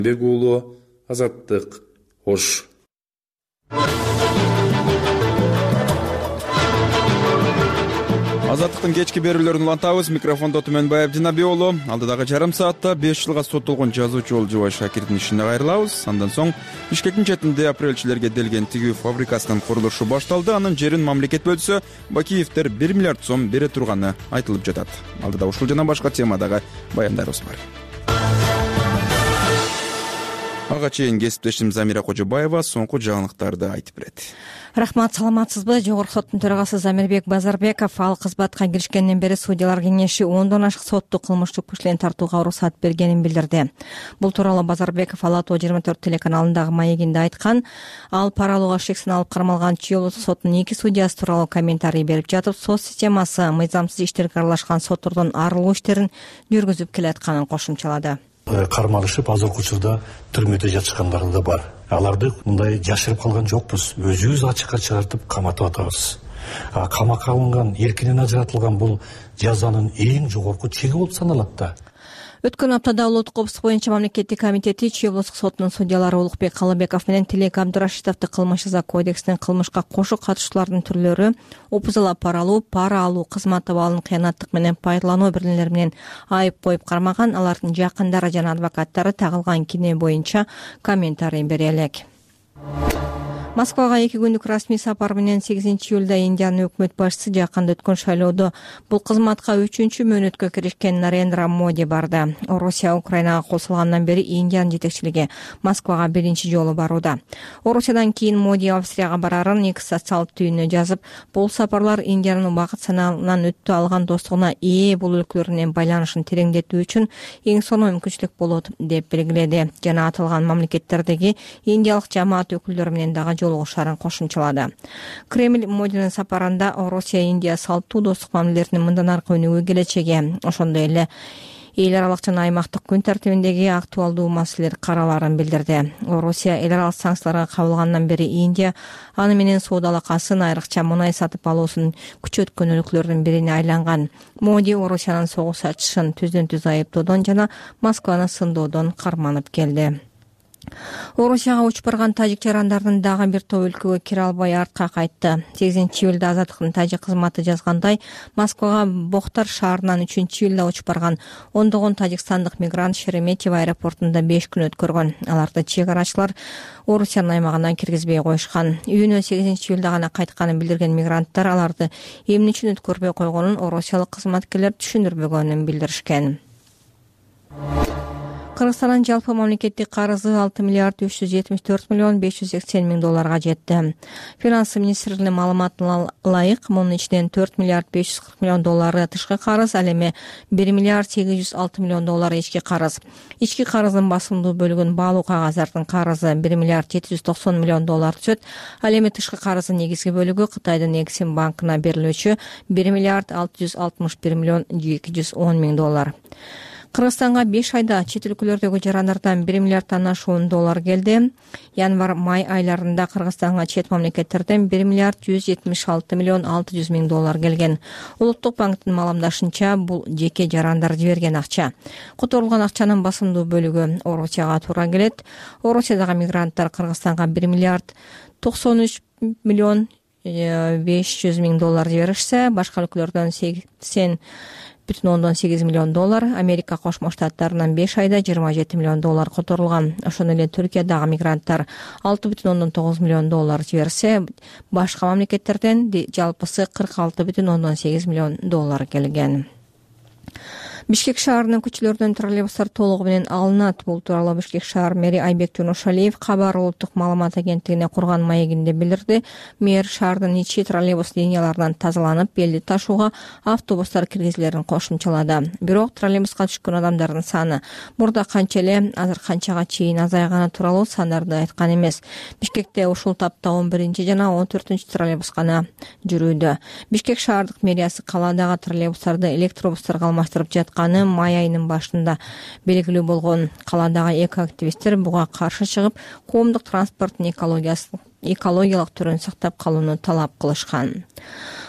Бек уулу, Азаттык, Ош. Азаттыктын кечки берүүлөрүн улантабыз. Микрофондо Түмөнбаев Жанаби уулу. Алдыдагы жарым саатта 5 жылга соттолгон жазуучу Олжобай Шакирдин ишине кайрылабыз. Андан соң Бишкектин четинде апрелчилерге делген тигүү фабрикасынын курулушу башталды. Анын жерин мамлекет бөлсө, Бакиевдер 1 миллиард сом бере турганы айтылып жатат. Алдыда ушул жана башка темадагы баяндарыбыз бар. Ага чейин кесиптешим Замира Кожобаева соңку жаңылыктарды айтып берет. Рахмат, саламатсызбы? Жогорку соттун төрагасы Замирбек Базарбеков ал кызматка киришкенден бери судьялар кеңеши 10дон ашык соттук кылмыштык күчлөрүн тартууга уруксат бергенин билдирди. Бул тууралуу Базарбеков Ала Тоо 24 телеканалындагы маегинде айткан. Ал пара алууга шек саналып кармалган Чүй облустук соттунун 2 судьясы тууралуу комментарий берип жатып, сот системасы мыйзамсыз иштерге аралашкан соттордон арылуу иштерин жүргүзүп келатканын кошумчалады. Кармалышып азыркы учурда түрмөдө жатышкандар да бар. Аларды мындай жашырып калган жокпуз. Өзүбүз ачыкка чыгартып каматып атабыз. Камакка алынган, эркинен ажыратылган бул жазанын эң жогорку чеги болуп саналат да. Өткөн аптада улуттук коопсуздук боюнча мамлекеттик комитети Чүй облустук сотунун судьялары Улукбек Калыбеков менен Тилек Абдурашидовду кылмыш жаза кодексинин кылмышка кошо катышуулардын түрлөрү, опузала пара алуу, кызмат абалын кыянаттык менен пайдалануу бирлери менен айып коюп кармаган, алардын жакындары жана адвокаттары тагылган кине боюнча комментарий бере элек. Москвага 2 күндүк расмий сапар менен 8-июлда Индиянын өкмөт башчысы жакында өткөн шайлоодо бул кызматка 3-чү мөөнөткө киришкен Нарендра Моди барды. Орусия Украинага кол салгандан бери Индиянын жетекчилиги Москвага биринчи жолу барууда. Орусиядан кийин Моди Австрияга барарын эки социалдык түйүнүнө жазып, бул сапарлар Индиянын убакыт санаанан өтө алган достугуна ээ бул өлкөлөр менен байланышын тереңдетүү үчүн эң сонун мүмкүнчүлүк болот деп белгиледи. Жана аталган мамлекеттердеги индиялык жамаат өкүлдөрү менен дагы жолугушарын кошумчалады. Кремль Модинин сапарында Орусия Индия салттуу достук мамилелеринин мындан аркы өнүгүү келечеги, ошондой эле эл аралык жана аймактык күн тартибиндеги актуалдуу маселелер караларын билдирди. Орусия эл аралык санкцияларга кабылгандан бери Индия аны менен соода алакасын, айрыкча мунай сатып алуусун күчөткөн өлкөлөрдүн бирине айланган. Моди Орусиянын согуш ачышын түздөн-түз айыптоодон жана Москваны сындоодон карманып келди. Орусияга учуп барган тажик жарандардын дагы бир топ өлкөгө кире албай артка кайтты. 8-июлда Азаттыктын тажик кызматы жазгандай, Москвага Бохтар шаарынан 3-июлда учуп барган ондогон тажикстандык мигрант Шереметьево аэропортунда 5 күн өткөргөн. Аларды чек арачылар Орусиянын аймагына киргизбей коюшкан. Үйүнө 8-июлда гана кайтканын билдирген мигранттар аларды эмне үчүн өткөрбөй койгонун орусиялык кызматкерлер түшүндүрбөгөнүн билдиришкен. Кыргызстандын жалпы мамлекеттик карызы 6 миллиард 374 миллион 580 миң долларга жетти. Финансы министрлигинин маалыматына ылайык, мунун ичинен 4 миллиард 540 миллион доллары тышкы карыз, ал эми 1 миллиард 806 миллион доллары ички карыз. Ички карыздын басымдуу бөлүгүн баалуу кагаздардын карызы 1 миллиард 790 миллион доллар түзөт. Ал эми тышкы карыздын негизги бөлүгү Кытайдын Эксим банкына берилүүчү 1 миллиард 661 миллион 210 миң доллар. Кыргызстанга 5 айда чет өлкөлөрдөгү жарандардан 1 миллиарддан ашуун доллар келди. Январь-май айларында Кыргызстанга чет мамлекеттерден 1 миллиард 176 миллион 600 миң доллар келген. Улуттук банктын маалымдашынча, бул жеке жарандар жиберген акча. Которулган акчанын басымдуу бөлүгү Орусияга туура келет. Орусиядагы мигранттар Кыргызстанга 1 миллиард 93 миллион 500 миң доллар жиберишсе, башка өлкөлөрдөн 80,8 миллион доллар, Америка Кошмо Штаттарынан 5 айда 27 миллион доллар которулган. Ошондой эле Түркиядагы мигранттар 6,9 миллион доллар жиберсе, башка мамлекеттерден жалпысы 46,8 миллион доллар келген. Бишкек шаарынын көчөлөрүнөн троллейбустар толугу менен алынат. Бул тууралуу Бишкек шаар мэри Айбек Жунушалиев Кабар улуттук маалымат агенттигине курган маегинде билдирди. Мэр шаардын ичи троллейбус линияларынан тазаланып, элди ташууга автобустар киргизилерин кошумчалады. Бирок троллейбуска түшкөн адамдардын саны мурда канча эле, азыр канчага чейин азайганы тууралуу сандарды айткан эмес. Бишкекте ушул тапта 11 жана 14 троллейбус гана жүрүүдө. Бишкек шаардык мэриясы каладагы троллейбустарды электробустарга алмаштырып жаткан май айынын башында белгилүү болгон. Каладагы экоактивисттер буга каршы чыгып, коомдук транспорттун экологиялык түрүн сактап калууну талап кылышкан.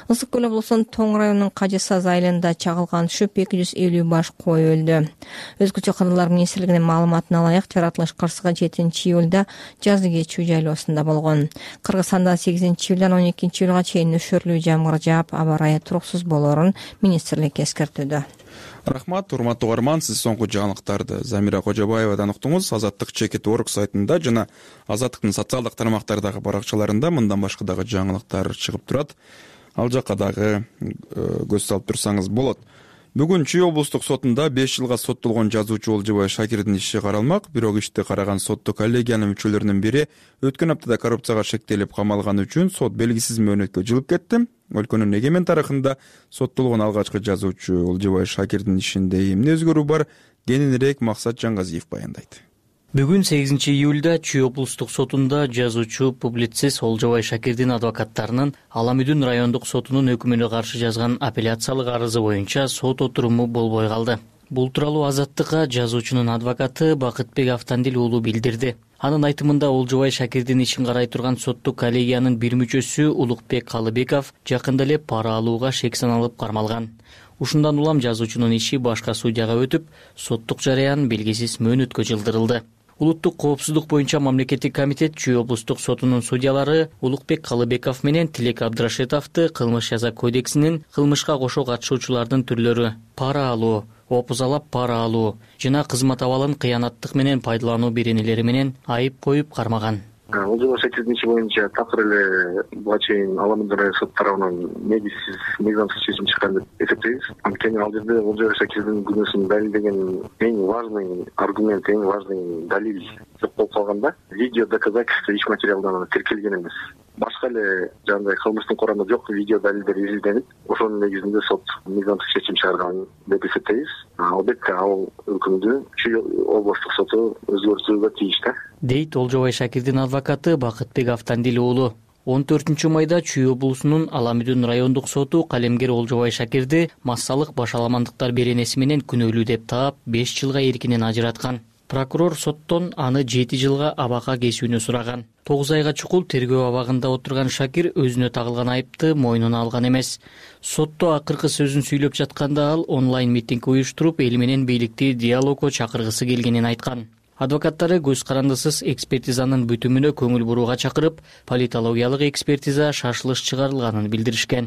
Ысык көл облусунун Тоң районунун Кажы Саз айылында чагылган шөп 250 баш кой өлдү. Өзгөчө кадрлар министрлигинин маалыматына ылайык, жаратылыш кырсыгы 7-июлда жазы кечүү жайлоосунда болгон. Кыргызстанда 8-июлдан 12-июлга чейин нөшөрлүү жамгыр жаап, аба ырайы туруксуз болоорун министрлик эскертүүдө. Рахмат, урматтуу угарман, сиз соңку жаңылыктарды Замира Кожобаевадан уктуңуз. Азаттык Чекит.org сайтында жана Азаттыктын социалдык тармактардагы баракчаларында мындан башка дагы жаңылыктар чыгып турат. Ал жакка дагы көз салып турсаңыз болот. Бүгүн Чүй облустук сотунда 5 жылга соттолгон жазуучу Олжобай Шакирдин иши каралмак. Бирок ишти караган соттук коллегиянын мүчөлөрүнүн бири өткөн аптада коррупцияга шектелип камалганы үчүн сот белгисиз мөөнөткө жылып кетти. Өлкөнүн эгемен тарыхында соттолгон алгачкы жазуучу Олжобай Шакирдин ишинде эмне өзгөрүү бар? Кененирээк Максат Жаңгазиев баяндайт. Бүгүн 8-июлда Чүй облустук сотунда жазуучу публицист Олжобай Шакирдин адвокаттарынын Ала Мүдүн райондук сотунун өкүмүнө каршы жазган апелляциялык арызы боюнча сот отуруму болбой калды. Бул тууралуу Азаттыкка жазуучунун адвокаты Бакытбек Автандил уулу билдирди. Анын айтымында Олжобай Шакирдин ишин карай турган соттук коллегиянын бир мүчөсү Улукбек Калыбеков жакында эле пара алууга шек саналып кармалган. Ушундан улам жазуучунун иши башка судьяга өтүп, соттук жараян белгисиз мөөнөткө жылдырылды. Улуттук коопсуздук боюнча мамлекеттик комитет Чүй облустук сотунун судьялары Улукбек Калыбеков менен Тилек Абдрашитовду кылмыш жаза кодексинин кылмышка кошо катышуучулардын түрлөрү пара алуу, опузалап пара алуу жана кызмат абалын кыянаттык менен пайдалануу беренелери менен айып коюп кармаган. Олжобай Шакирдин иши боюнча такыр эле буга чейин Ала Мүдүн район соты тарабынан негизсиз мыйзамсыз чечим чыккан деп эсептейбиз. Анткени ал жерде Олжобай Шакирдин күнөөсүн далилдеген эң важный аргумент, эң важный далил жок болуп калганда, видео доказательство иш материалдарында тиркелген эмес. Башка эле жандай кылмыштын курамында жок видео далилдер изилденип, ошонун негизинде сот мыйзамсыз чечим чыгарган деп эсептейбиз. Албетте ал өкүмдү Чүй облустук соту өзгөртүүгө тийиш да. Дейт Олжобай Шакирдин адвокаты Бакытбек Автандил уулу. 14 майда Чүй облусунун Ала Мүдүн райондук соту калемгер Олжобай Шакирди массалык башаламандыктар беренеси менен күнөөлүү деп таап 5 жылга эркинен ажыраткан. Прокурор соттон аны 7 жылга абакка кесүүнү сураган. 9 айга чукул тергөө абагында отурган Шакир өзүнө тагылган айыпты мойнуна алган эмес. Сотто акыркы сөзүн сүйлөп жатканда ал онлайн митинг уюштуруп, эл менен бийликти диалогго чакыргысы келгенин айткан. Адвокаттары көз карандысыз экспертизанын бүтүмүнө көңүл бурууга чакырып, политологиялык экспертиза шашылыш чыгарылганын билдиришкен.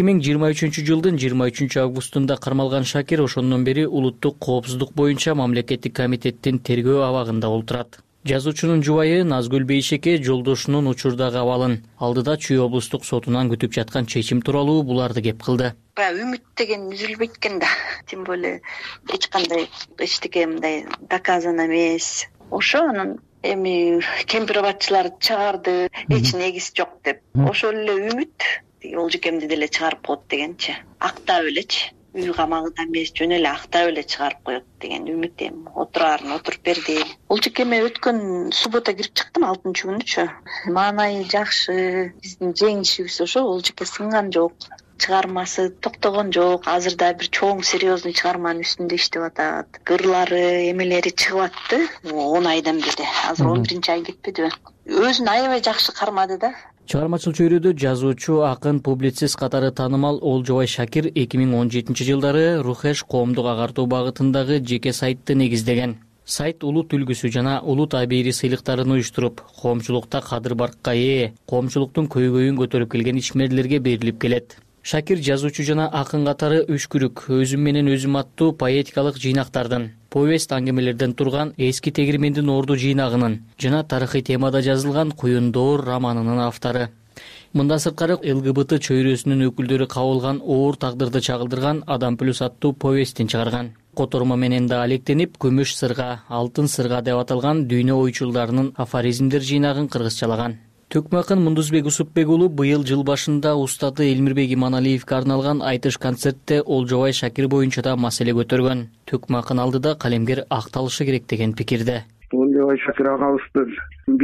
2023 жылдын 23 августунда кармалган Шакир ошондон бери улуттук коопсуздук боюнча мамлекеттик комитеттин тергөө абагында олтурат. Жазуучунун жубайы Назгүл Бейшеке жолдошунун учурдагы абалын алдыда Чүй облустук сотунан күтүп жаткан чечим тууралуу буларды кеп кылды. Үмүт деген үзүлбөйт экен да. Тем более эч кандай эчтеке мындай доказано эмес. Ошо анын эми кемпир абадчылар чыгарды, эч негиз жок деп. Ошол эле үмүт Олжекемди деле чыгарып коет дегенчи. Актап элечи. Үй камагында эмес, жөн эле актап эле чыгарып коет деген үмүт эми. Отурарын отуруп берди. Олжекеме өткөн суббота кирип чыктым 6-күнүчү. Маанайы жакшы. Биздин жеңишибиз ошо, Олжеке сынган жок. Чыгармасы токтогон жок. Азыр да бир чоң серьезный чыгарманын үстүндө иштеп атат. Кырлары, эмелери чыгып атты. 10 айдан бери. Азыр 11-ай кетпедиби? Өзүн аябай жакшы кармады да. Чыгармачыл чөйрөдө жазуучу, акын, публицист катары таанымал Олжобай Шакир 2017 жылдары Рухеш коомдук агартуу багытындагы жеке сайтты негиздеген. Сайт улут үлгүсү жана улут абийири сыйлыктарын уюштуруп, коомчулукта кадыр-баркка ээ, коомчулуктун көйгөйүн көтөрүп келген ишмерлерге берилип келет. Шакир жазуучу жана акын катары Үшкүрүк, Өзүм менен өзүм аттуу поэтикалык жыйнактардын, повесть аңгемелерден турган Эски тегирмендин орду жыйнагынын жана тарыхый темада жазылган Куюндоор романынын автору. Мындан сырткары ЛГБТ чөйрөсүнүн өкүлдөрү кабылган оор тагдырды чагылдырган Адам плюс аттуу повестин чыгарган. Котормо менен да алектенип, Күмүш сырга, Алтын сырга деп аталган дүйнө ойчулдарынын афоризмдер жыйнагын кыргызчалаган. Төкмө акын Мундузбек Усупбек уулу быйыл жыл башында устаты Элмирбек Иманалиевке арналган айтыш концертте Олжобай Шакир боюнча да маселе көтөргөн. Төкмө акын алдыда калемгер акталышы керек деген пикирде. Олжобай Шакир агабызды бир жыл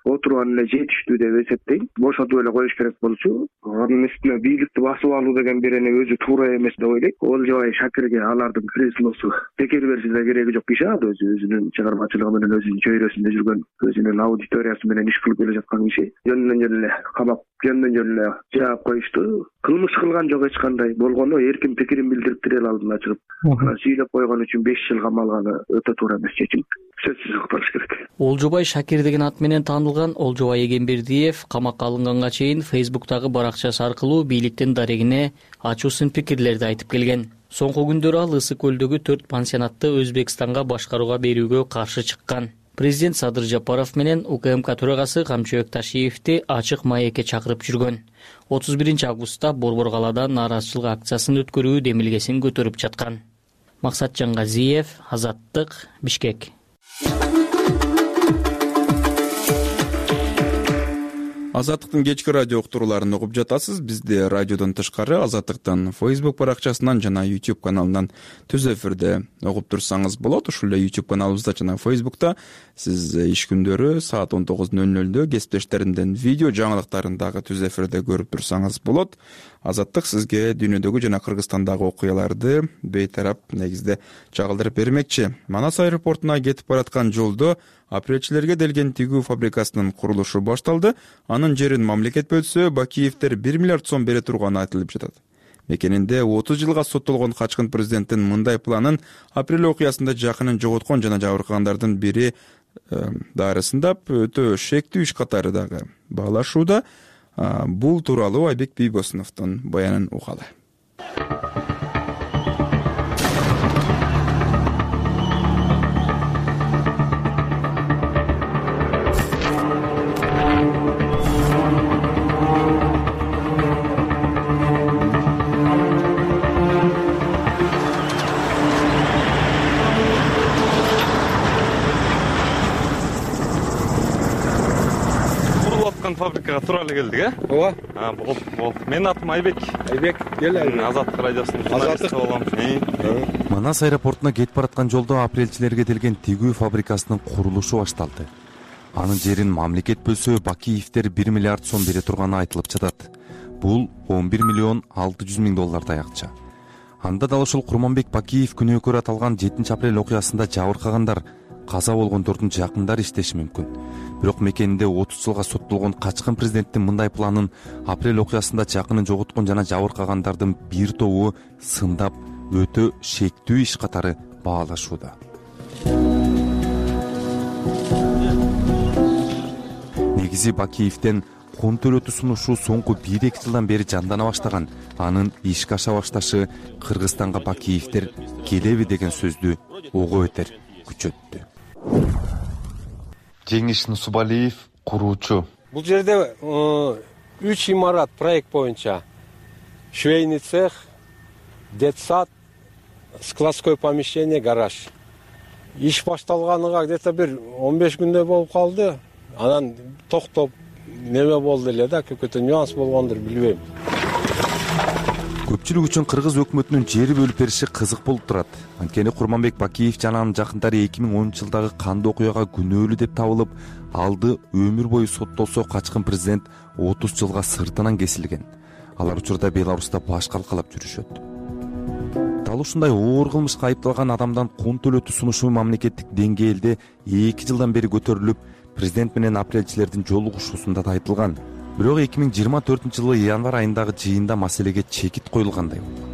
отурган эле жетиштүү деп эсептейм. Бошотуп эле коюш керек болчу. Анын үстүнө бийликти басып алуу деген берени өзү туура эмес деп ойлойм. Олжобай Шакирге алардын креслосу бекер берсе кереги жок иш. Өзүнүн чыгармачылыгы менен өзүнүн чөйрөсүндө жүргөн, өзүнүн аудиториясы менен иш кылып келе жаткан киши жөндөн жөн эле камап, жөндөн жөн эле жаап коюшту. Кылмыш кылган жок эч кандай. Болгону эркин пикирин билдириптир эл алдына чыгып. Сүйлөп койгон үчүн 5 жыл камалганы өтө туура эмес чечим. Сөзсүз калтырыш керек. Олжобай Шакир деген ат менен таанылган Олжобай Эгембердиев камакка алынганга чейин Facebook'тагы баракчасы аркылуу бийликтин дарегине ачуусун пикирлерди айтып келген. Соңку күндөрү ал Ысык көлдөгү 4 пансионатты Өзбекстанга башкарууга берүүгө каршы чыккан. Президент Садыр Жапаров менен УКМК төрагасы Камчыбек Ташиевди ачык маекке чакырып жүргөн. 31 августта Борбор калаада нааразычылык акциясын өткөрүү демилгесин көтөрүп жаткан. Максат Жаңгазиев, Азаттык, Бишкек. Азаттыктын кечки радио уктурууларын угуп жатасыз. Бизде радиодон тышкары Азаттыктын Facebook баракчасынан жана YouTube каналынан түз эфирде угуп турсаңыз болот. Ушул эле YouTube каналыбызда жана Facebook'та сиз иш күндөрү саат 19:00 кесиптештеринден видео жаңылыктарын дагы түз эфирде көрүп турсаңыз болот. Азаттык сизге дүйнөдөгү жана Кыргызстандагы окуяларды бейтарап негизде чагылдырып бермекчи. Манас аэропортуна кетип бараткан жолдо апрелчилерге делген тигүү фабрикасынын курулушу башталды. Анын жерин мамлекет бөлсө, Бакиевдер 1 миллиард сом бере турганы айтылып жатат. Мекенинде 30 жылга соттолгон качкын президенттин мындай планын апрель окуясында жакынын жоготкон жана жабыркагандардын бири дарысында өтө шектүү иш катары дагы баалашууда. Бул тууралуу Айбек Бийбосуновдун баянын угалы. Фабрикага туура эле келдик, Ооба. Болуп. Менин атым Айбек. Айбек, кел. Азаттык радиосунун журналисти болом. Манас аэропортуна кетип бараткан жолдо апрелчилерге делген тигүү фабрикасынын курулушу башталды. Анын жерин мамлекет бөлсө, Бакиевдер 1 миллиард сом бере турганы айтылып жатат. Бул 11 миллион 600 миң доллардай акча. Анда дал ушул Курманбек Бакиев күнөөкөр аталган 7 апрель окуясында жабыркагандар, каза болгондордун жакындары иштеши мүмкүн. Бирок мекенинде 30 жылга соттолгон качкын президенттин мындай планын апрель окуясында жакынын жоготкон жана жабыркагандардын бир тобу сындап өтө шектүү иш катары баалашууда. Негизи Бакиевден кон төлөтүү сунушу соңку 1-2 жылдан бери жандана баштаган. Анын ишке аша башташы Кыргызстанга Бакиевдер келеби деген сөздү ого бетер күчөттү. Жеңиш Нусубалиев, куруучу. Бул жерде 3 имарат проект боюнча швейный цех, детсад, складское помещение, гараж. Иш башталганыга где-то бир 15 күндөй болуп калды. Анан токтоп неме болду эле да, көкөтө нюанс болгондур, билбейм. Көпчүлүк үчүн кыргыз өкмөтүнүн жери бөлүп бериши кызык болуп турат. Анткени Курманбек Бакиев жана анын жакындары 2010 жылдагы кандуу окуяга күнөөлүү деп табылып, алды өмүр бою соттолсо, качкын президент 30 жылга сыртынан кесилген. Алар учурда Беларуста баш калкалап жүрүшөт. Дал ушундай оор кылмышка айыпталган адамдан кон төлөтүү сунушу мамлекеттик деңгээлде 2 жылдан бери көтөрүлүп, президент менен апрелчилердин жолугушуусунда да айтылган. Бирок 2024-жылы январь айындагы жыйында маселеге чекит коюлгандай болду.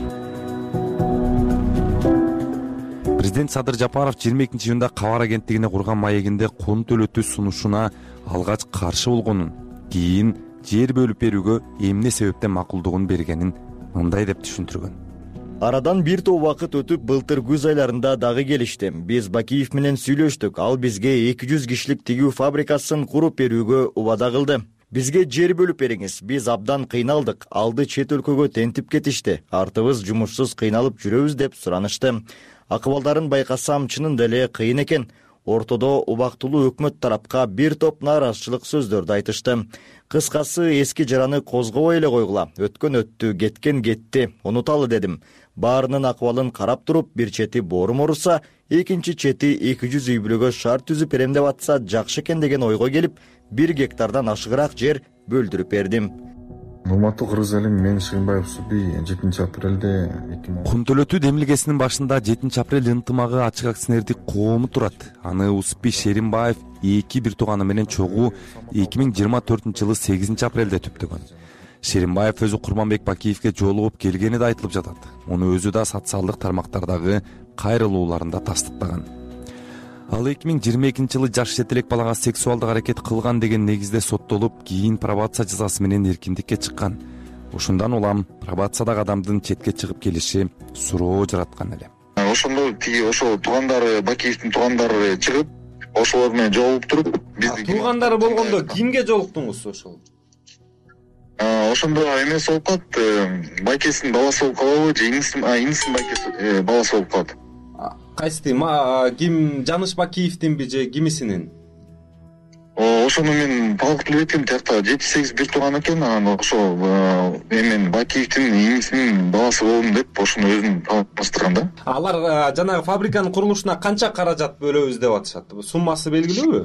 Президент Садыр Жапаров 22-июнда Кабар агенттигине курган маегинде кон төлөтүү сунушуна алгач каршы болгонун, кийин жер бөлүп берүүгө эмне себептен макулдугун бергенин мындай деп түшүндүргөн. Арадан бир топ убакыт өтүп, былтыр күз айларында дагы келишти. Биз Бакиев менен сүйлөштүк. Ал бизге 200 кишилик тигүү фабрикасын куруп берүүгө убада кылды. Бизге жер бөлүп бериңиз. Биз абдан кыйналдык. Алды чет өлкөгө тентип кетишти. Артыбыз жумушсуз кыйналып жүрөбүз деп суранышты. Акыбалдарын байкасам, чынында эле кыйын экен. ортодо убактылуу өкмөт тарапка бир топ нааразычылык сөздөрдү айтышты. Кыскасы, эски жараны козгобой эле койгула. Өткөн өттү, кеткен кетти, унуталы дедим. Баарынын акыбалын карап туруп, бир чети боорум ооруса, экинчи чети 200 үй бүлөгө шаар түзүп берем деп атса жакшы экен деген ойго келип, 1 гектардан ашыгыраак жер бөлдүрүп бердим. Урматтуу кыргыз элим, мен Ширинбаев Субий 7-апрелде Кун төлөтүү демилгесинин башында 7-апрель ынтымагы ачык акционердик коому турат. Аны Усупбий Шеринбаев 2 тууганы менен чогуу 2024-жылы 8-апрелде түптөгөн. Шеринбаев өзү Курманбек Бакиевге жолугуп келгени да айтылып жатат. Муну өзү да социалдык тармактардагы кайрылууларында тастыктаган. Ал 2022-жылы жаш жетелек балага сексуалдык аракет кылган деген негизде соттолуп, кийин пробация жазасы менен эркиндикке чыккан. Ушундан улам пробациядагы адамдын четке чыгып келиши суроо жараткан эле. Ошондо ошо туугандары, Бакиевдин туугандары чыгып, ошолор менен жолугуп туруп, туугандары болгондо кимге жолуктуңуз ошол? Ошондо эмес болуп калат, байкесинин баласы болуп калабы же инисинин байкеси баласы болуп калат. Кайсы ким, Жаныш Бакиевдинби же кимисинин? Ошону мен талкып билбейм, тиякта 7-8 бир тууган экен, анан ошо мен Бакиевдин инисинин баласы болдум деп ошону өзүн талаштырган да. Алар жанагы фабриканын курулушуна канча каражат бөлөбүз деп атышат? Суммасы белгилүүбү?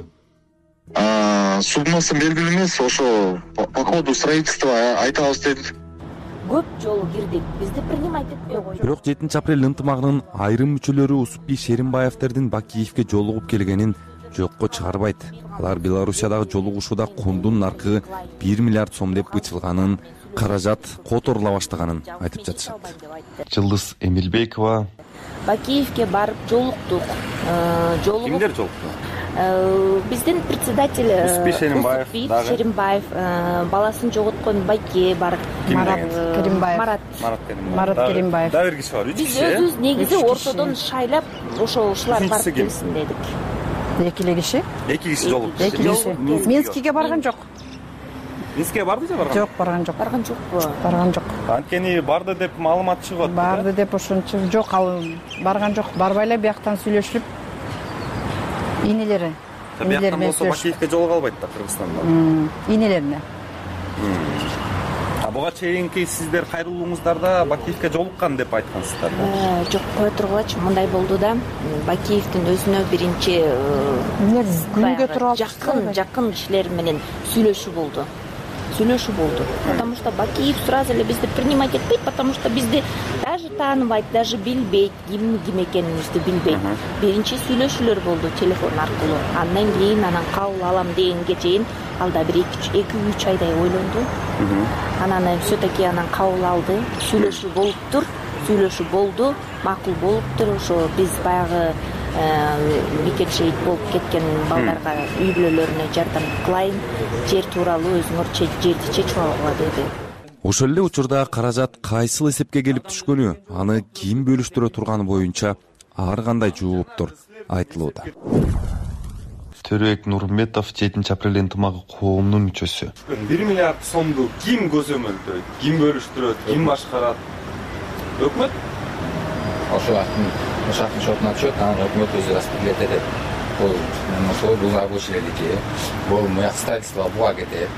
Суммасы белгилүү эмес, ошо по ходу строительства айтабыз деди. Көп жолу кирдик, бизди принимать этпей койду. Бирок 7-апрель ынтымагынын айрым мүчөлөрү Усупбий Шеринбаевдердин Бакиевге жолугуп келгенин жокко чыгарбайт. Алар Белоруссиядагы жолугушууда кундун наркы 1 миллиард сом деп бычылганын, каражат которула баштаганын айтып жатышат. Жылдыз Эмилбекова. Бакиевге барып жолуктук. Кимдер жолукту? Биздин председатель Усупбий Шеринбаев, баласын жоготкон байке бар, Марат Керимбаев. Да бир киши бар, 3 киши. Биз өзүбүз негизи ортодон шайлап, ушулар барып келсин дедик. Эки киши жолукту. Минскиге барган жок. Минскиге барды же барган? Жок, барган жок. Барган жок. Анткени барды деп маалымат чыгып атты. Барды деп ошончо жок, ал барган жок. Барбай эле бияктан сүйлөшүп, инелери. Бияктан болсо Бакиевге жолуга албайт да Кыргызстанда. Инелерине. Буга чейинки сиздер кайрылууңуздарда Бакиевге жолуккан деп айткансыздар. Жок, кое тургулачы, мындай болду да. Бакиевдин өзүнө биринчи күнгө туруп алып жакын кишилер менен сүйлөшүү болду. Потому что Бакиев сразу эле бизди принимать этпейт, потому что бизди даже тааныбайт, даже билбейт, ким экенибизди билбейт. Биринчи сүйлөшүүлөр болду телефон аркылуу. Андан кийин кабыл алам дегенге чейин ал да бир 2-3 айдай ойлонду. Анан все-таки кабыл алды. Сүйлөшүү болду, макул болуптур. Ошо биз баягы бекет шейит болуп кеткен балдарга үй бүлөлөрүнө жардам кылайын, жер тууралуу өзүңөр жерди чечип алгыла деди. Ошол эле учурда каражат кайсыл эсепке келип түшкөнү, аны ким бөлүштүрө турганы боюнча ар кандай жооптор айтылууда. Төрөбек Нурмбетов 7-апрель ынтымагы коомунун мүчөсү. 1 миллиард сомду ким көзөмөлдөйт, ким бөлүштүрөт, ким башкарат? Өкмөт? Ошол шотуна түшөт, анан өкмөт өзү распределять этет. Бул рабочийлердики, бул строительство буга кетет.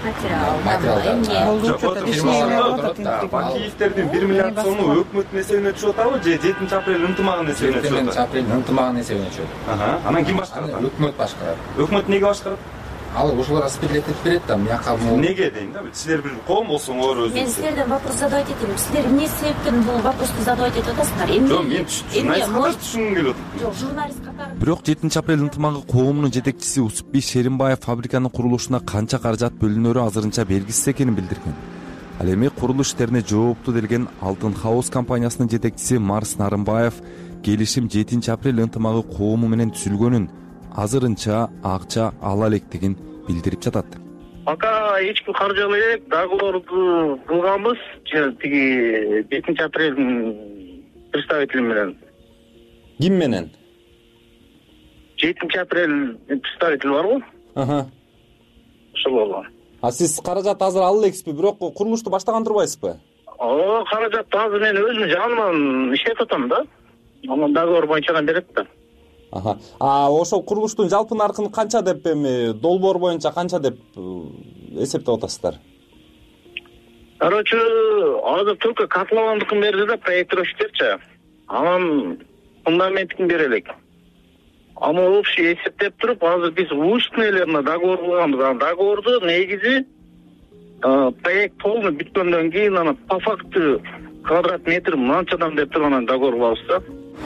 Бакиевдердин 1 миллиард сому өкмөттүн эсебине түшүп атабы же 7-апрель ынтымагынын эсебине түшүп атабы? 7-апрель ынтымагынын эсебине түшөт. Анан ким башкарат? Өкмөт башкарат. Өкмөт неге башкарат? Ал ошолор распределять этип берет да, мияка. Неге дейм да? Силер бир коом болсоңор өзүңүз. Мен силерден вопрос задавать этем. Силер эмне себептен бул вопросту задавать этип атасыңар? Жок, мен түшүнгүм келип атат. Жок, журналист катары. Бирок 7-апрель ынтымагы коомунун жетекчиси Усупбий Шеринбаев фабриканын курулушуна канча каражат бөлүнөрү азырынча белгисиз экенин билдирген. Ал эми курулуш иштерине жооптуу делген Алтын Хаус компаниясынын жетекчиси Марс Нарымбаев келишим 7-апрель ынтымагы коому менен түзүлгөнүн, азырынча акча ала электигин билдирип жатат. Пока эч ким каржыбай элек, договорду кылганбыз, тиги 7-апрелдин представители менен. Ким менен? 7-апрель представитель барбы? Ошол болгон. Сиз каражат азыр ала элексизби, бирок курулушту баштаган турбайсызбы? Каражатты азыр мен өзүм жаныман иштеп атам да. Анан договор боюнча берет да. Ошол курулуштун жалпы наркын канча деп, эми долбоор боюнча канча деп эсептеп атасыздар? Короче, азыр только котловандыкын берди да, проектировщиктерчи. Анан фундаменттин бере элек. Ама общий эсептеп туруп, азыр биз устный эле договор кылганбыз. Договорду негизи проект полный бүткөндөн кийин анан по факту квадрат метр мынчадан деп туруп анан договор кылабыз да.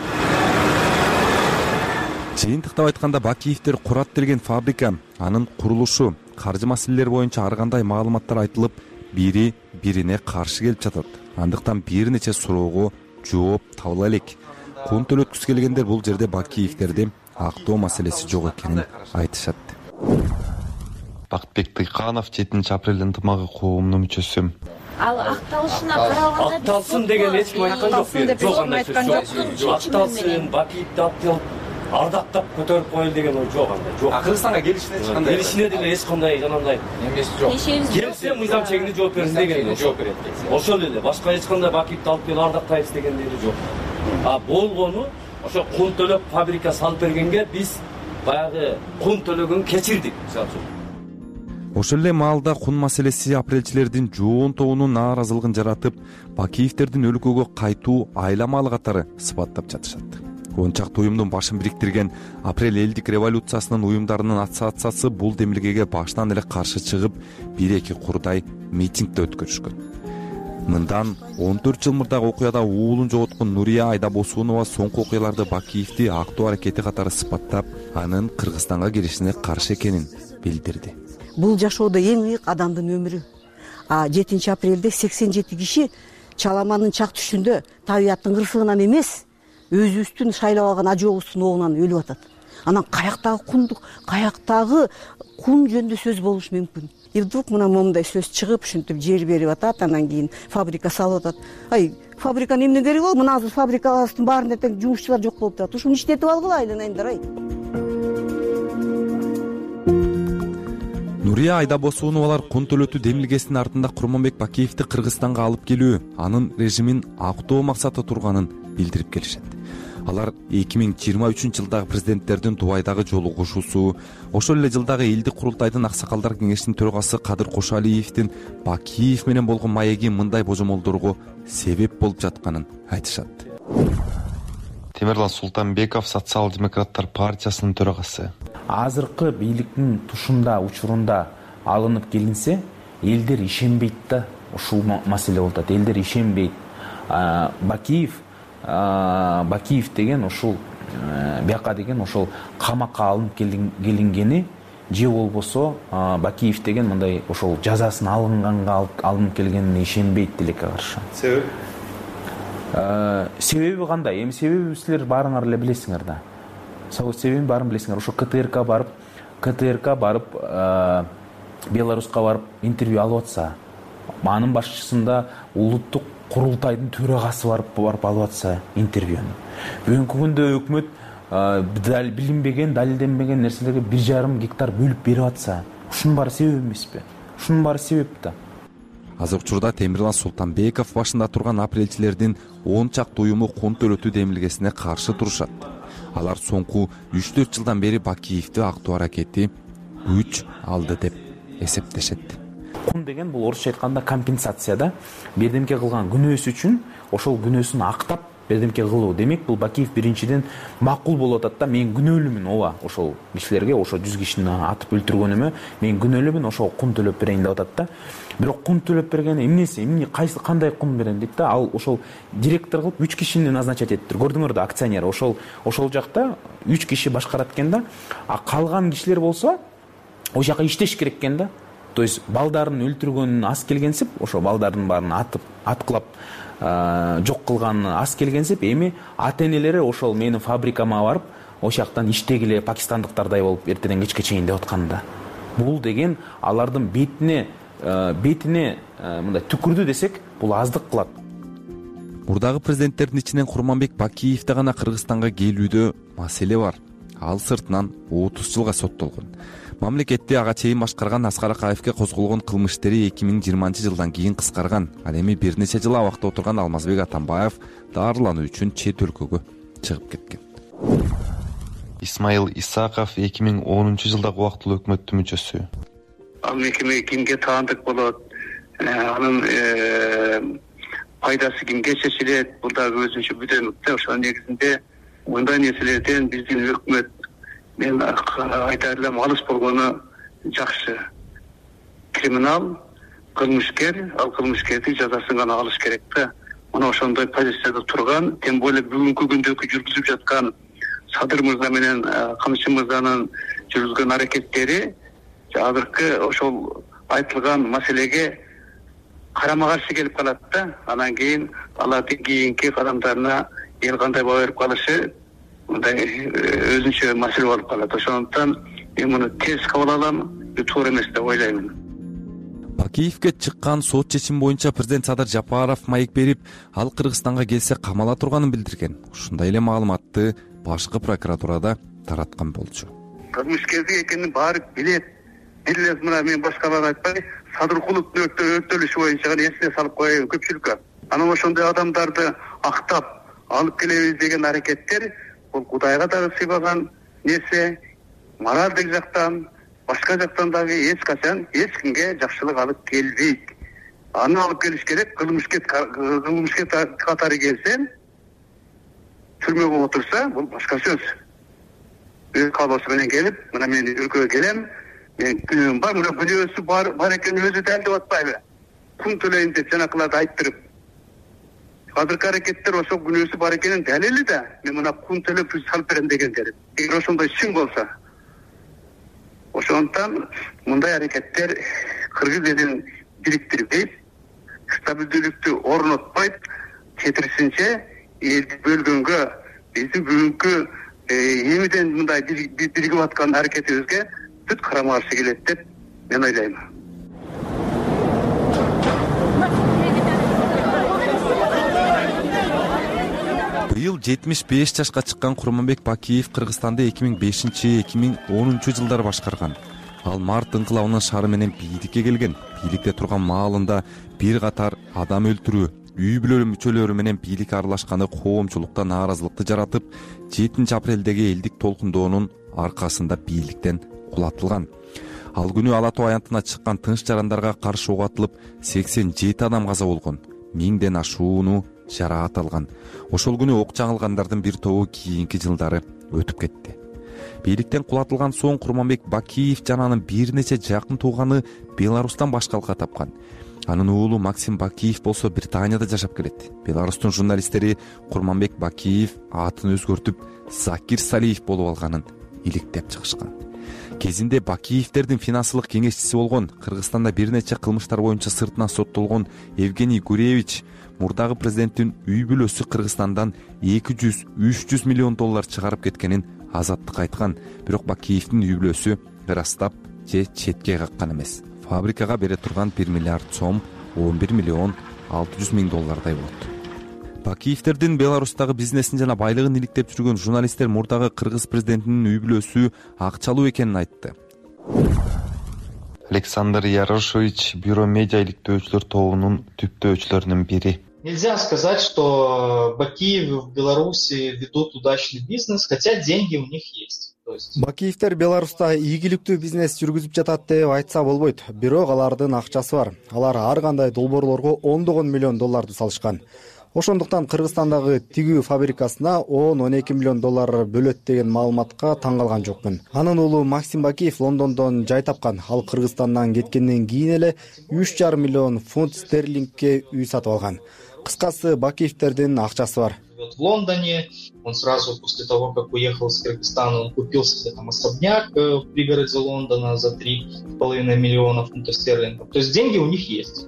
Жыйынтыктап айтканда Бакиевдер курат делген фабрика, анын курулушу, каржы маселелери боюнча ар кандай маалыматтар айтылып, бири бирине каршы келип жатат. Андыктан бир нече суроого жооп табыла элек. Кун төлөткүсү келгендер бул жерде Бакиевдерди актоо маселеси жок экенин айтышат. Бакытбек Тыйканов 7 апрель ынтымагы коомунун мүчөсү. Ал акталышына каралганда акталсын деген эч ким айткан жок. Жок андай сөз жок. Акталсын, Бакиевди алып ардактап көтөрүп коелу деген ой жок андай. Жок. Кыргызстанга келишине эч кандай. Келишине деле эч кандай жанагындай эмес жок. Келсе мыйзам чегинде жооп берсин деген жооп берет. Ошол эле. Башка эч кандай Бакиевди алып келип ардактайбыз дегендери жок. Болгону ошо кун төлөп фабрика салып бергенге биз баягы кун төлөгөн кечирдик, мисалы үчүн. Ошол эле маалда кун маселеси апрелчилердин жоон тобунун нааразылыгын жаратып, Бакиевдердин өлкөгө кайтуу айламалы катары сыпаттап жатышат. Он чакты уюмдун башын бириктирген апрель элдик революциясынын уюмдарынын ассоциациясы бул демилгеге баштан эле каршы чыгып, 1-2 курдай митингди өткөрүшкөн. Мындан 14 жыл мурдагы окуяда уулун жоготкон Нурия Айдабосунова соңку окуяларды Бакиевди актоо аракети катары сыпаттап, анын Кыргызстанга келишине каршы экенин билдирди. Бул жашоодо эң ыйык адамдын өмүрү. 7 апрелде 87 киши Чаламанын чак түшүндө табияттын кырсыгынан эмес, өзүбүздүн шайлап алган ажообуздун оогунан өлүп атат. Анан каяктагы кундук, каяктагы кун жөнүндө сөз болушу мүмкүн. Вдруг мына момундай сөз чыгып, ушинтип жер берип атат, анан кийин фабрика салып атат. Фабриканын эмне кереги бол? Мына азыр фабрикалардын баарында тең жумушчулар жок болуп турат. Ушуну иштетип алгыла айланайындар. Нурия Айдабосуновалар кун төлөтүү демилгесинин артында Курманбек Бакиевди Кыргызстанга алып келүү, анын режимин актоо максаты турганын билдирип келишет. Алар 2023 жылдагы президенттердин Дубайдагы жолугушуусу, ошол эле жылдагы элдик курултайдын аксакалдар кеңешинин төрагасы Кадыр Кошалиевдин Бакиев менен болгон маеги мындай божомолдорго себеп болуп жатканын айтышат. Темирлан Султанбеков, Социал-демократтар партиясынын төрагасы. Азыркы бийликтин тушунда учурунда алынып келинсе, элдер ишенбейт да, ушул маселе болуп атат. Элдер ишенбейт. Бакиев деген ушул бияка деген ошол камакка алынып келингени же болбосо Бакиев деген мындай ошол жазасын алынганга алынып келгенине ишенбейт тилекке каршы. Себеби кандай? Эми себеби силер баарыңар эле билесиңер да. Себебин баарын билесиңер. Ошо КТРК барып Беларуска барып интервью алып атса, анын башчысында улуттук курултайдын төрагасы барып алып атса интервьюну. Бүгүнкү күндө өкмөт билинбеген, далилденбеген нерселерге 1,5 гектар бөлүп берип атса, ушунун баары себеп эмеспи? Ушунун баары себеп да. Азыркы учурда Темирлан Султанбеков башында турган апрелчилердин 10 чакты уюму кун төлөтүү демилгесине каршы турушат. Алар соңку 3-4 жылдан бери Бакиевди актоо аракети күч алды деп эсептешет. Кун деген бул орусча айтканда компенсация да. Бердемке кылган күнөөсү үчүн ошол күнөөсүн актап бердемке кылуу. Демек бул Бакиев биринчиден макул болуп атат да. Мен күнөөлүмүн ооба ошол кишилерге, ошо 100 кишини атып өлтүргөнүмө мен күнөөлүмүн, ошол кун төлөп берейин деп атат да. Бирок кун төлөп бергени эмнеси? Кандай кун берем дейт да. Ал ошол директор кылып 3 кишини назначать этиптир. Көрдүңөр да, акционер. Ошол жакта 3 киши башкарат экен да. А калган кишилер болсо ошол жака иштеш керек экен да. То есть балдарын өлтүргөнүн аз келгенсип, ошо балдардын баарын аткылап жок кылган аз келгенсип, эми ата-энелери ошол менин фабрикама барып, ошол жактан иштегиле пакистандыктардай болуп эртеден кечке чейин деп атканда. Бул деген алардын бетине мындай түкүрдү десек, бул аздык кылат. Мурдагы президенттердин ичинен Курманбек Бакиевди гана Кыргызстанга келүүдө маселе бар. Ал сыртынан 30 жылга соттолгон. Мамлекетти ага чейин башкарган Аскар Акаевге козголгон кылмыш иштери 2020 жылдан кийин кыскарган. Ал эми бир нече жыл абакта отурган Алмазбек Атамбаев дарылануу үчүн чет өлкөгө чыгып кеткен. Исмаил Исаков 2010-жылдагы убактылуу өкмөттүн мүчөсү. Ал мекеме кимге таандык болот, анын пайдасы кимге чечилет, бул дагы өзүнчө бүдөмүк. Ошонун негизинде мындай нерселерден биздин өкмөт мен айтар элем алыс болгону жакшы. Криминал кылмышкер, ал кылмышкердин жазасын гана алыш керек да. Мына ошондой позицияда турган, тем более бүгүнкү күндөгү жүргүзүп жаткан Садыр мырза менен Камчы мырзанын жүргүзгөн аракеттери азыркы ошол айтылган маселеге карама каршы келип калат да. Анан кийин алардын кийинки кадамдарына эл кандай баа берип калышы мындай өзүнчө маселе болуп калат. Ошондуктан мен муну тез кабыл алам, туура эмес деп ойлоймун. Бакиевке чыккан сот чечими боюнча президент Садыр Жапаров маек берип, ал Кыргызстанга келсе камала турганын билдирген. Ушундай эле маалыматты башкы прокуратурада тараткан болчу. Кылмышкердик экенин баары билет. Бир эле мына мен башкаларды айтпай, Садыркуловдун өрттөлүшү боюнча гана эсине салып коеюн көпчүлүккө. Анан ошондой адамдарды актап алып келебиз деген аракеттер бул Кудайга дагы сыйбаган нерсе, моралдык жактан, башка жактан дагы эч качан эч кимге жакшылык алып келбейт. Аны алып келиш керек. Кылмышкер катары келсен, түрмөгө отурса, бул башка сөз. Өз каалоосу менен келип, мына мен өлкөгө келем, мен күнөөм бар, мына күнөөсү бар экенин өзү далилдеп атпайбы? Кун төлөйүн деп жанакыларды айттырып. Азыркы аракеттер ошол күнөөсү бар экенин далили да, мен мына кун төлөп салып берем дегендер. Эгер ошондой чын болсо, ошондуктан мындай аракеттер кыргыз элин бириктирбейт, стабилдүүлүктү орнотпойт, четирисинче элди бөлгөнгө, биздин бүгүнкү эмиден мындай биригип аткан аракетибизге бүт карама каршы келет деп мен ойлойм. Быйыл 75 жашка чыккан Курманбек Бакиев Кыргызстанды 2005-2010 жылдары башкарган. Ал март ыңкылабынын шары менен бийликке келген. Бийликте турган маалында бир катар адам өлтүрүү, үй бүлө мүчөлөрү менен бийликке аралашканы коомчулукта нааразылыкты жаратып, 7 апрелдеги элдик толкундоонун аркасында бийликтен кулатылган. Ал күнү Ала Тоо аянтына чыккан тынч жарандарга каршы ок атылып, 87 адам каза болгон, 1000ден ашууну жараат алган. Ошол күнү ок жаңылгандардын бир тобу кийинки жылдары өтүп кетти. Бийликтен кулатылган соң Курманбек Бакиев жана анын бир нече жакын тууганы Беларустан башкалка тапкан. Анын уулу Максим Бакиев болсо Британияда жашап келет. Беларустун журналисттери Курманбек Бакиев атын өзгөртүп Закир Салиев болуп алганын иликтеп чыгышкан. Кезинде Бакиевтердин финансылык кеңешчиси болгон, Кыргызстанда бир нече кылмыштар боюнча сыртынан соттолгон Евгений Гуревич мурдагы президенттин үй бүлөсү Кыргызстандан 200-300 миллион доллар чыгарып кеткенин Азаттык айткан. Бирок Бакиевдин үй бүлөсү ырастап же четке каккан эмес. Фабрикага бере турган 1 миллиард сом 11 миллион 600 миң доллардай болот. Бакиевтердин Беларустагы бизнесин жана байлыгын иликтеп жүргөн журналисттер мурдагы кыргыз президентинин үй бүлөсү акчалуу экенин айтты. Александр Ярошевич бюро медиа иликтөөчүлөр тобунун түптөөчүлөрүнүн бири. Нельзя сказать, что Бакиевы в Беларуси ведут удачный бизнес, хотя деньги у них есть. Бакиевтер Беларуста ийгиликтүү бизнес жүргүзүп жатат деп айтса болбойт. Бирок алардын акчасы бар. Алар ар кандай долбоорлорго ондогон миллион долларды салышкан. Ошондуктан Кыргызстандагы тигүү фабрикасына 10-12 миллион доллар бөлөт деген маалыматка таң калган жокмун. Анын уулу Максим Бакиев Лондондон жай тапкан. Ал Кыргызстандан кеткенден кийин эле 3,5 миллион фунт стерлингке үй сатып алган. Кыскасы Бакиевтердин акчасы бар. В Лондоне он сразу после того, как уехал из Кыргызстана, он купил себе там особняк в пригороде Лондона за 3,5 миллиона фунтов стерлингов. То есть деньги у них есть.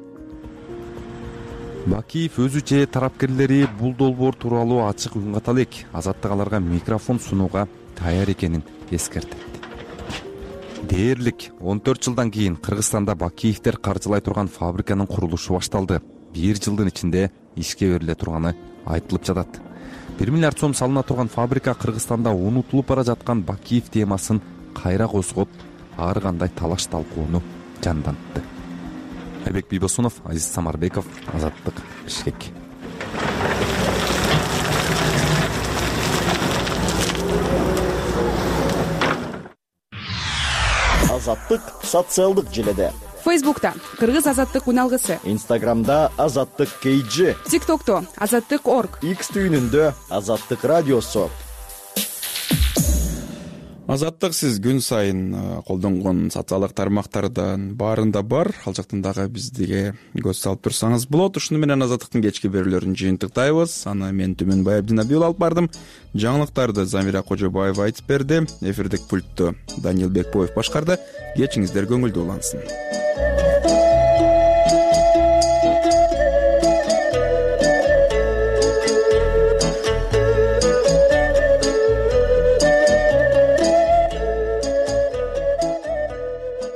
Бакиев өзү же тарапкерлери бул долбоор тууралуу ачык үн ката элек. Азаттык аларга микрофон сунууга даяр экенин эскертет. Дээрлик 14 жылдан кийин Кыргызстанда Бакиевтер каржылай турган фабриканын курулушу башталды. 1 жылдын ичинде ишке бериле турганы айтылып жатат. 1 миллиард сом салына турган фабрика Кыргызстанда унутулуп бара жаткан Бакиев темасын кайра козгоп, ар кандай талаш талкууну жандантты. Айбек Бийбосунов, Азиз Самарбеков, Азаттык, Бишкек. Азаттык социалдык желеде. Фейсбукта Кыргыз азаттык үналгысы, Инстаграмда Азаттык KG, ТикТокто Азаттык.орг, X түйүнүндө Азаттык радиосу. Азаттык сиз күн сайын колдонгон социалдык тармактардан баарында бар. Ал жактан дагы бизге көз салып турсаңыз болот. Ушуну менен Азаттыктын кечки берүүлөрүн жыйынтыктайбыз. Аны мен Түмөнбай Абдинабиул алып бардым. Жаңылыктарды Замира Кожобаева айтып берди. Эфирдик пультту Даниил Бекбоев башкарды. Кечиңиздер көңүлдүү улансын.